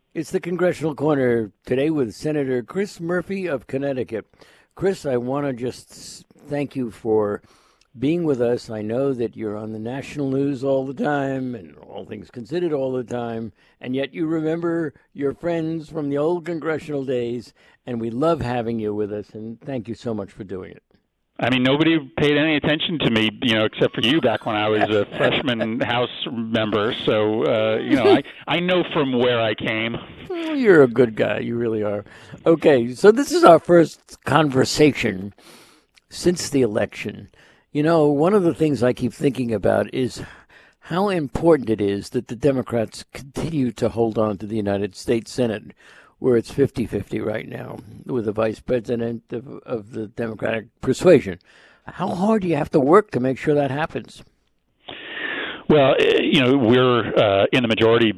It's the Congressional Corner today with Senator Chris Murphy of Connecticut. Chris, I want to just thank you for being with us. I know that you're on the national news all the time and all things considered all the time, and yet you remember your friends from the old congressional days, and we love having you with us, and thank you so much for doing it. I mean, nobody paid any attention to me, except for you back when I was a freshman House member. So, I know from where I came. Well, you're a good guy. You really are. Okay, so this is our first conversation since the election. You know, one of the things I keep thinking about is how important it is that the Democrats continue to hold on to the United States Senate, where it's 50-50 right now with the vice president of the Democratic persuasion. How hard do you have to work to make sure that happens? Well, we're in the majority,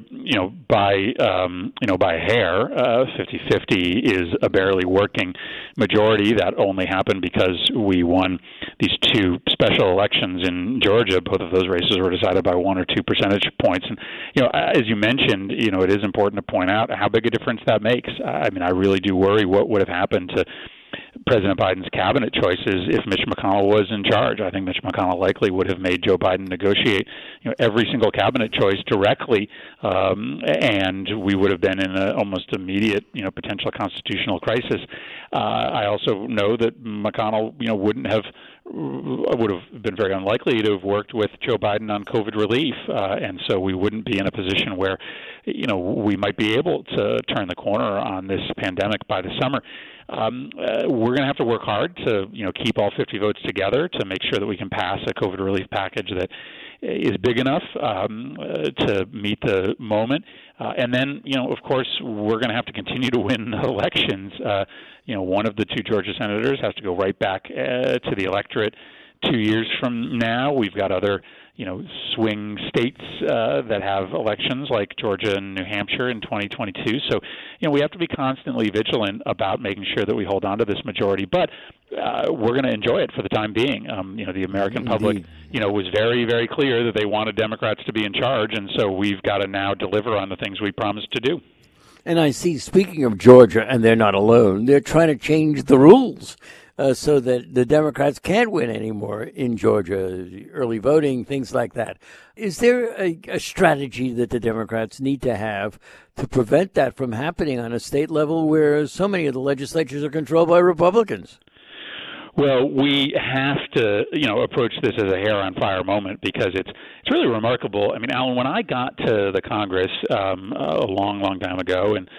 by a hair. 50-50 is a barely working majority. That only happened because we won these two special elections in Georgia. Both of those races were decided by 1 or 2 percentage points. And, as you mentioned, it is important to point out how big a difference that makes. I mean, I really do worry what would have happened to President Biden's cabinet choices if Mitch McConnell was in charge. I think Mitch McConnell likely would have made Joe Biden negotiate, every single cabinet choice directly, and we would have been in an almost immediate, potential constitutional crisis. I also know that McConnell, would have been very unlikely to have worked with Joe Biden on COVID relief, and so we wouldn't be in a position where, we might be able to turn the corner on this pandemic by the summer. We're going to have to work hard to, keep all 50 votes together to make sure that we can pass a COVID relief package that is big enough to meet the moment. And then, of course, we're going to have to continue to win elections. One of the two Georgia senators has to go right back to the electorate 2 years from now. We've got other swing states that have elections like Georgia and New Hampshire in 2022. So, we have to be constantly vigilant about making sure that we hold on to this majority. But we're going to enjoy it for the time being. The American public, was very, very clear that they wanted Democrats to be in charge. And so we've got to now deliver on the things we promised to do. And I see, speaking of Georgia, and they're not alone, they're trying to change the rules so that the Democrats can't win anymore in Georgia, early voting, things like that. Is there a strategy that the Democrats need to have to prevent that from happening on a state level where so many of the legislatures are controlled by Republicans? Well, we have to, approach this as a hair on fire moment because it's really remarkable. I mean, Alan, when I got to the Congress a long, long time ago, and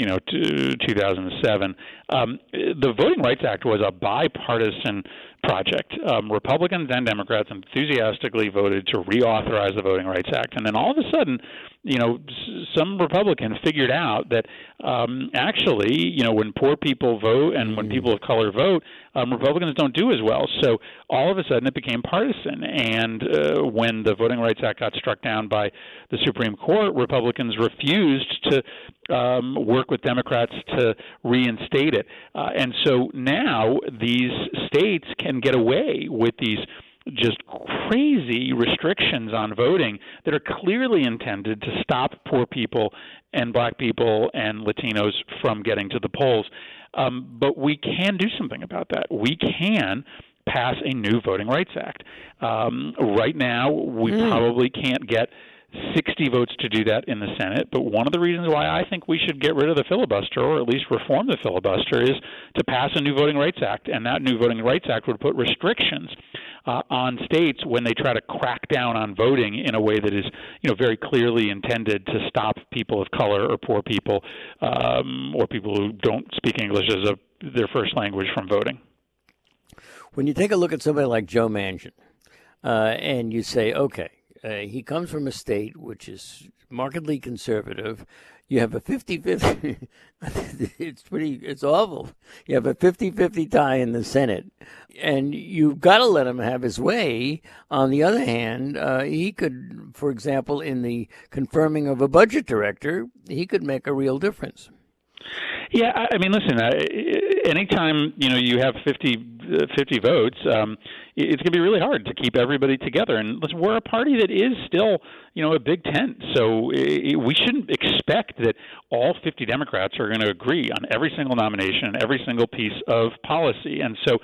2007, the Voting Rights Act was a bipartisan project. Republicans and Democrats enthusiastically voted to reauthorize the Voting Rights Act, and then all of a sudden, some Republicans figured out that actually, when poor people vote and when people of color vote, Republicans don't do as well. So all of a sudden it became partisan. And when the Voting Rights Act got struck down by the Supreme Court, Republicans refused to work with Democrats to reinstate it. And so now these states can get away with these just crazy restrictions on voting that are clearly intended to stop poor people and black people and Latinos from getting to the polls. But we can do something about that. We can pass a new Voting Rights Act. Right now, we probably can't get 60 votes to do that in the Senate, but one of the reasons why I think we should get rid of the filibuster, or at least reform the filibuster, is to pass a new Voting Rights Act, and that new Voting Rights Act would put restrictions on states when they try to crack down on voting in a way that is, very clearly intended to stop people of color or poor people or people who don't speak English as their first language from voting. When you take a look at somebody like Joe Manchin and you say, okay, he comes from a state which is markedly conservative. You have a 50-50. It's awful. You have a 50-50 tie in the Senate, and you've got to let him have his way. On the other hand, he could, for example, in the confirming of a budget director, he could make a real difference. Yeah, I mean, listen, anytime, you have 50 50 votes, it's going to be really hard to keep everybody together. And listen, we're a party that is still, a big tent. So we shouldn't expect that all 50 Democrats are going to agree on every single nomination and every single piece of policy. And so,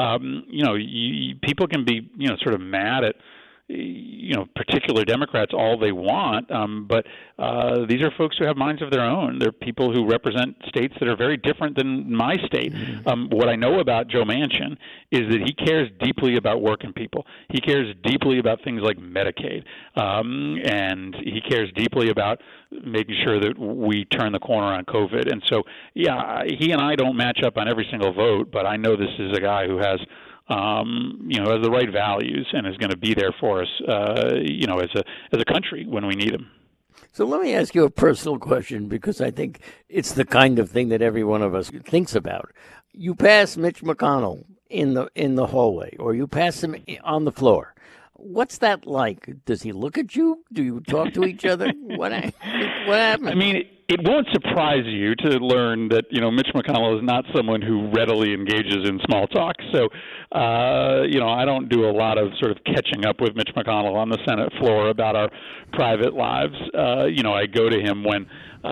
people can be, sort of mad at particular Democrats all they want, but these are folks who have minds of their own. They're people who represent states that are very different than my state. What I know about Joe Manchin is that he cares deeply about working people. He cares deeply about things like Medicaid, and he cares deeply about making sure that we turn the corner on COVID. And so, he and I don't match up on every single vote, but I know this is a guy who has has the right values and is going to be there for us, as a country when we need him. So let me ask you a personal question, because I think it's the kind of thing that every one of us thinks about. You pass Mitch McConnell in the hallway, or you pass him on the floor. What's that like? Does he look at you? Do you talk to each other? What happens? I mean, it won't surprise you to learn that, Mitch McConnell is not someone who readily engages in small talk. So, I don't do a lot of sort of catching up with Mitch McConnell on the Senate floor about our private lives. I go to him when,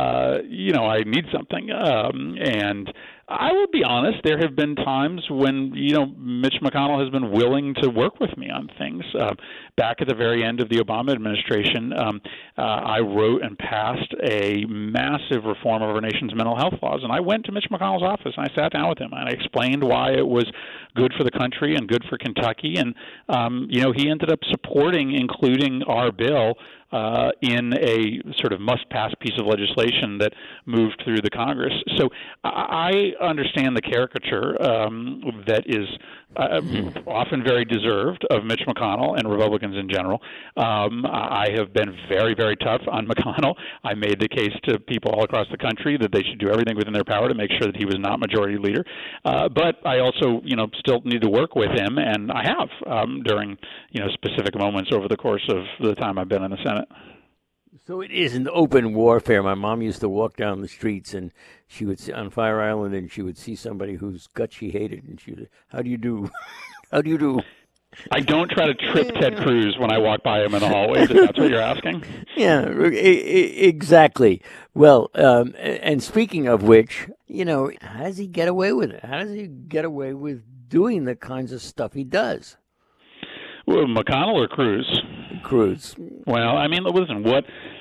I need something. And I will be honest, there have been times when, Mitch McConnell has been willing to work with me on things. Back at the very end of the Obama administration, I wrote and passed a massive reform of our nation's mental health laws. And I went to Mitch McConnell's office and I sat down with him and I explained why it was good for the country and good for Kentucky. And, he ended up supporting including our bill in a sort of must-pass piece of legislation that moved through the Congress. So I understand the caricature that is often very deserved of Mitch McConnell and Republicans in general. I have been very, very tough on McConnell. I made the case to people all across the country that they should do everything within their power to make sure that he was not majority leader. But I also, still need to work with him, and I have during, specific moments over the course of the time I've been in the Senate. So it isn't open warfare. My mom used to walk down the streets, and she would on Fire Island, and she would see somebody whose gut she hated, and she would, "How do you do? How do you do?" I don't try to trip Ted Cruz when I walk by him in the hallways, if that's what you're asking. Yeah, exactly. Well, and speaking of which, how does he get away with it? How does he get away with doing the kinds of stuff he does? Well, McConnell or Cruz? Cruz. Well, I mean, listen, what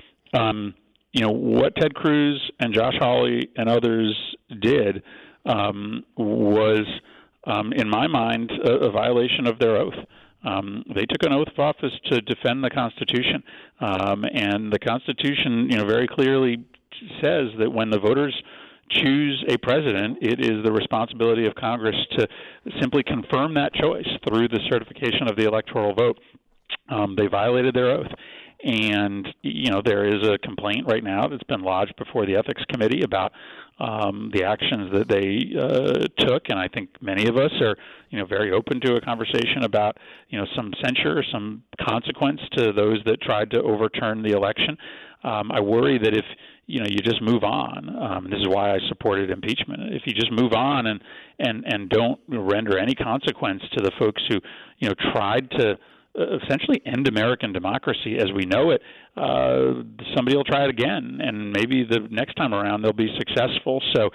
Ted Cruz and Josh Hawley and others did was, in my mind, a violation of their oath. They took an oath of office to defend the Constitution, and the Constitution, very clearly says that when the voters choose a president, it is the responsibility of Congress to simply confirm that choice through the certification of the electoral vote. They violated their oath. And, there is a complaint right now that's been lodged before the Ethics Committee about the actions that they took. And I think many of us are, very open to a conversation about, some censure, some consequence to those that tried to overturn the election. I worry that if, you just move on. This is why I supported impeachment. If you just move on and don't render any consequence to the folks who, tried to essentially end American democracy as we know it, somebody will try it again, and maybe the next time around they'll be successful. So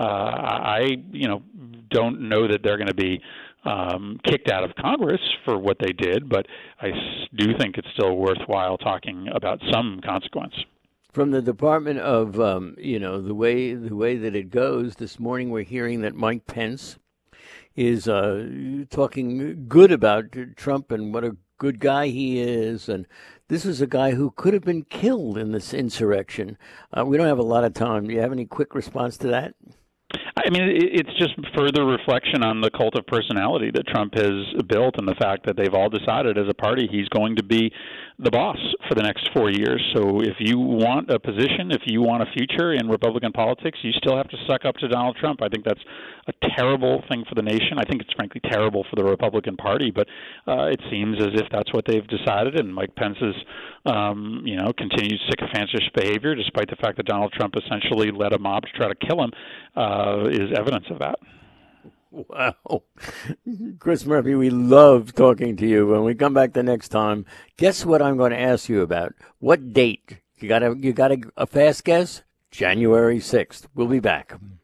I don't know that they're going to be kicked out of Congress for what they did, but I do think it's still worthwhile talking about some consequence. From the Department of, the way that it goes, this morning we're hearing that Mike Pence is talking good about Trump and what a good guy he is. And this is a guy who could have been killed in this insurrection. We don't have a lot of time. Do you have any quick response to that? I mean, it's just further reflection on the cult of personality that Trump has built and the fact that they've all decided as a party he's going to be the boss for the next 4 years. So if you want a position, if you want a future in Republican politics, you still have to suck up to Donald Trump. I think that's a terrible thing for the nation. I think it's frankly terrible for the Republican Party, but it seems as if that's what they've decided, and Mike Pence's continued sycophantish behavior, despite the fact that Donald Trump essentially led a mob to try to kill him, is evidence of that. Wow. Chris Murphy, we love talking to you. When we come back the next time, guess what I'm going to ask you about? What date? You got a fast guess? January 6th. We'll be back.